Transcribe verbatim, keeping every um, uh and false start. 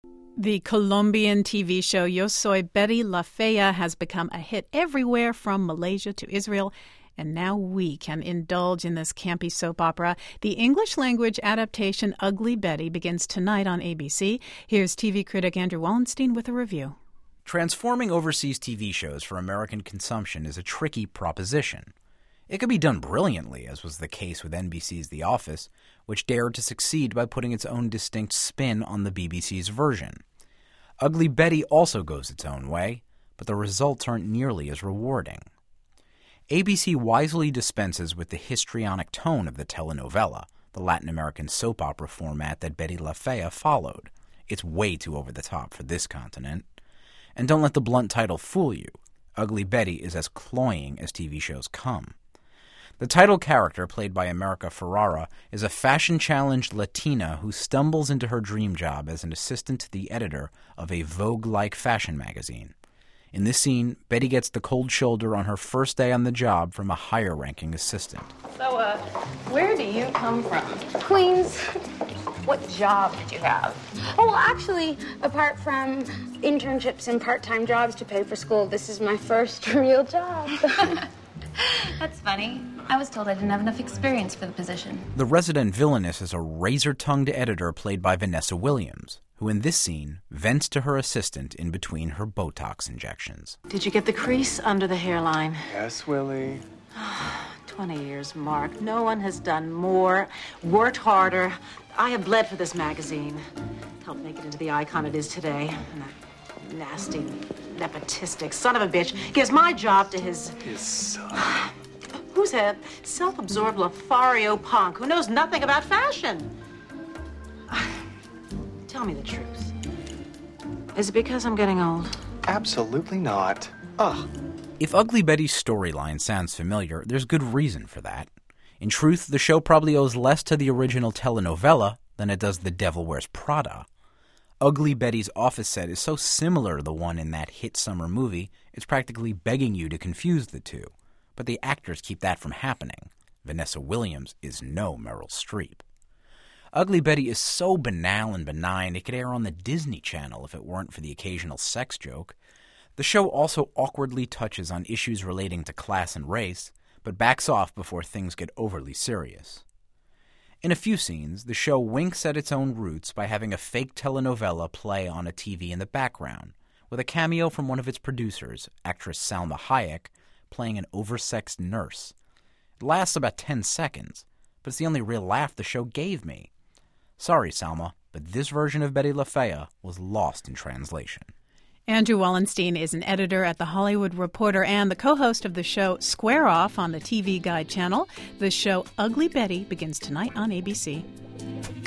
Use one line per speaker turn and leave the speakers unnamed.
The Colombian T V show Yo Soy Betty La Fea has become a hit everywhere from Malaysia to Israel, and now we can indulge in this campy soap opera. The English-language adaptation Ugly Betty begins tonight on A B C. Here's T V critic Andrew Wallenstein with a review.
Transforming overseas T V shows for American consumption is a tricky proposition. It could be done brilliantly, as was the case with N B C's The Office, which dared to succeed by putting its own distinct spin on the B B C's version. Ugly Betty also goes its own way, but the results aren't nearly as rewarding. A B C wisely dispenses with the histrionic tone of the telenovela, the Latin American soap opera format that Betty La Fea followed. It's way too over the top for this continent. And don't let the blunt title fool you. Ugly Betty is as cloying as T V shows come. The title character, played by America Ferrara, is a fashion-challenged Latina who stumbles into her dream job as an assistant to the editor of a Vogue-like fashion magazine. In this scene, Betty gets the cold shoulder on her first day on the job from a higher-ranking assistant.
So, uh, where do you come from?
Queens.
What job did you have?
Oh, well, actually, apart from internships and part-time jobs to pay for school, this is my first real job.
That's funny. I was told I didn't have enough experience for the position.
The resident villainess is a razor-tongued editor played by Vanessa Williams, who in this scene vents to her assistant in between her Botox injections.
Did you get the crease under the hairline?
Yes, Willie.
Twenty years, Mark. No one has done more, worked harder. I have bled for this magazine. Helped make it into the icon it is today. And that nasty, nepotistic son of a bitch gives my job to his...
His son.
Who's a self-absorbed Lothario punk who knows nothing about fashion? Tell me the truth. Is it because I'm getting old?
Absolutely not. Ugh.
If Ugly Betty's storyline sounds familiar, there's good reason for that. In truth, the show probably owes less to the original telenovela than it does The Devil Wears Prada. Ugly Betty's office set is so similar to the one in that hit summer movie, it's practically begging you to confuse the two. But the actors keep that from happening. Vanessa Williams is no Meryl Streep. Ugly Betty is so banal and benign it could air on the Disney Channel if it weren't for the occasional sex joke. The show also awkwardly touches on issues relating to class and race, but backs off before things get overly serious. In a few scenes, the show winks at its own roots by having a fake telenovela play on a T V in the background, with a cameo from one of its producers, actress Salma Hayek, playing an oversexed nurse. It lasts about ten seconds, but it's the only real laugh the show gave me. Sorry, Salma, but this version of Betty La Fea was lost in translation.
Andrew Wallenstein is an editor at The Hollywood Reporter and the co-host of the show Square Off on the T V Guide channel. The show Ugly Betty begins tonight on A B C.